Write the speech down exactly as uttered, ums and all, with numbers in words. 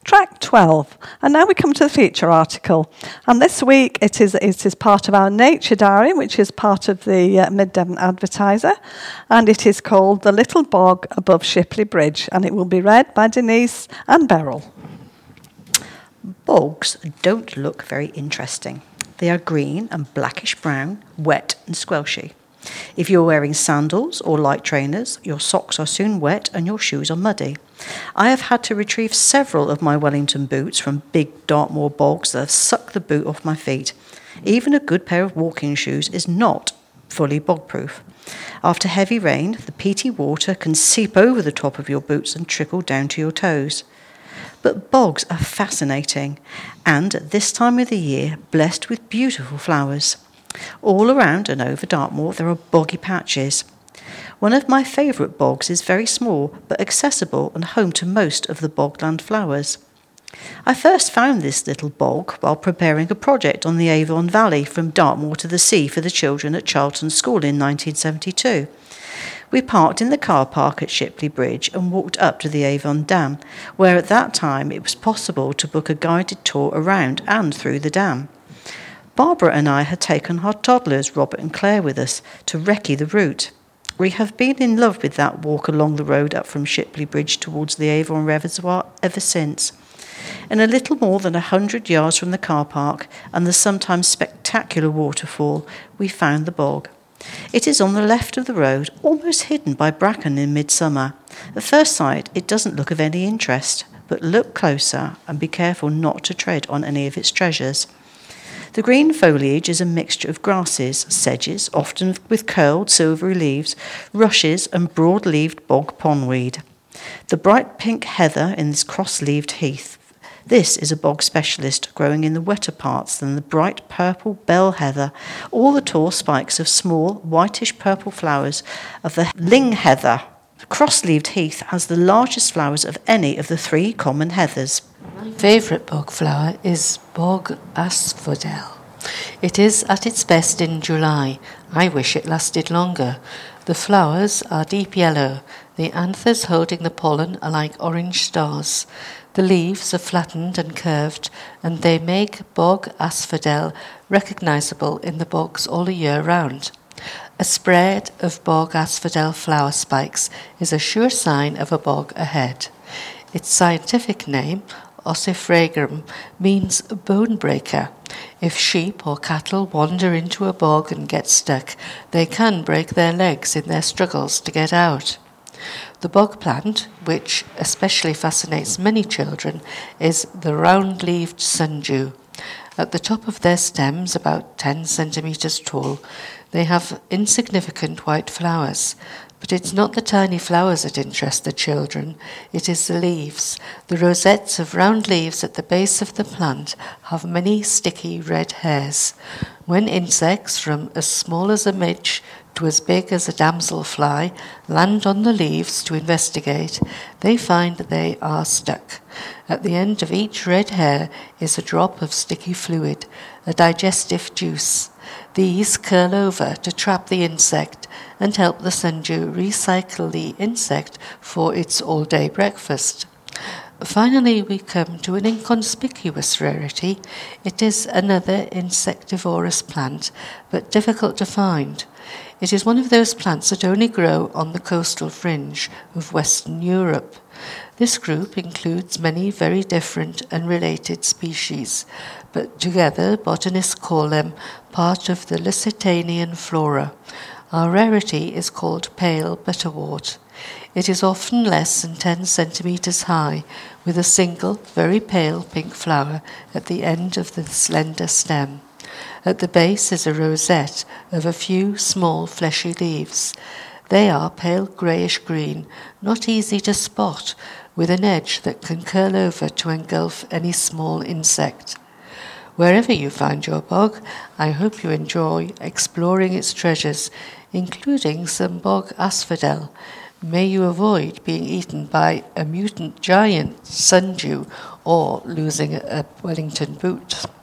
Track twelve. And now we come to the feature article. And this week it is it is part of our Nature Diary, which is part of the uh, Mid-Devon Advertiser. And it is called The Little Bog Above Shipley Bridge. And it will be read by Denise and Beryl. Bogs don't look very interesting. They are green and blackish brown, wet and squelchy. If you're wearing sandals or light trainers, your socks are soon wet and your shoes are muddy. I have had to retrieve several of my Wellington boots from big Dartmoor bogs that have sucked the boot off my feet. Even a good pair of walking shoes is not fully bog-proof. After heavy rain, the peaty water can seep over the top of your boots and trickle down to your toes. But bogs are fascinating, and at this time of the year, blessed with beautiful flowers. All around and over Dartmoor there are boggy patches. One of my favourite bogs is very small but accessible and home to most of the bogland flowers. I first found this little bog while preparing a project on the Avon Valley from Dartmoor to the sea for the children at Charlton School in nineteen seventy-two. We parked in the car park at Shipley Bridge and walked up to the Avon Dam, where at that time it was possible to book a guided tour around and through the dam. Barbara and I had taken our toddlers, Robert and Claire, with us to recce the route. We have been in love with that walk along the road up from Shipley Bridge towards the Avon Reservoir ever since. In a little more than a hundred yards from the car park and the sometimes spectacular waterfall, we found the bog. It is on the left of the road, almost hidden by bracken in midsummer. At first sight, it doesn't look of any interest, but look closer and be careful not to tread on any of its treasures. The green foliage is a mixture of grasses, sedges, often with curled silvery leaves, rushes and broad-leaved bog pondweed. The bright pink heather in this cross-leaved heath. This is a bog specialist, growing in the wetter parts than the bright purple bell heather, all the tall spikes of small, whitish-purple flowers of the ling heather. The cross-leaved heath has the largest flowers of any of the three common heathers. My favourite bog flower is bog asphodel. It is at its best in July. I wish it lasted longer. The flowers are deep yellow. The anthers holding the pollen are like orange stars. The leaves are flattened and curved, and they make bog asphodel recognisable in the bogs all the year round. A spread of bog asphodel flower spikes is a sure sign of a bog ahead. Its scientific name, Ossifragum, means bone breaker. If sheep or cattle wander into a bog and get stuck, they can break their legs in their struggles to get out. The bog plant, which especially fascinates many children, is the round-leaved sundew. At the top of their stems, about ten centimetres tall, they have insignificant white flowers. But it's not the tiny flowers that interest the children, it is the leaves. The rosettes of round leaves at the base of the plant have many sticky red hairs. When insects from as small as a midge to as big as a damselfly land on the leaves to investigate, they find that they are stuck. At the end of each red hair is a drop of sticky fluid, a digestive juice. These curl over to trap the insect and help the sundew recycle the insect for its all-day breakfast. Finally, we come to an inconspicuous rarity. It is another insectivorous plant, but difficult to find. It is one of those plants that only grow on the coastal fringe of Western Europe. This group includes many very different and related species, but together botanists call them part of the Lusitanian flora. Our rarity is called pale butterwort. It is often less than ten centimetres high, with a single, very pale pink flower at the end of the slender stem. At the base is a rosette of a few small fleshy leaves. They are pale greyish-green, not easy to spot, with an edge that can curl over to engulf any small insect. Wherever you find your bog, I hope you enjoy exploring its treasures, including some bog asphodel. May you avoid being eaten by a mutant giant sundew or losing a Wellington boot.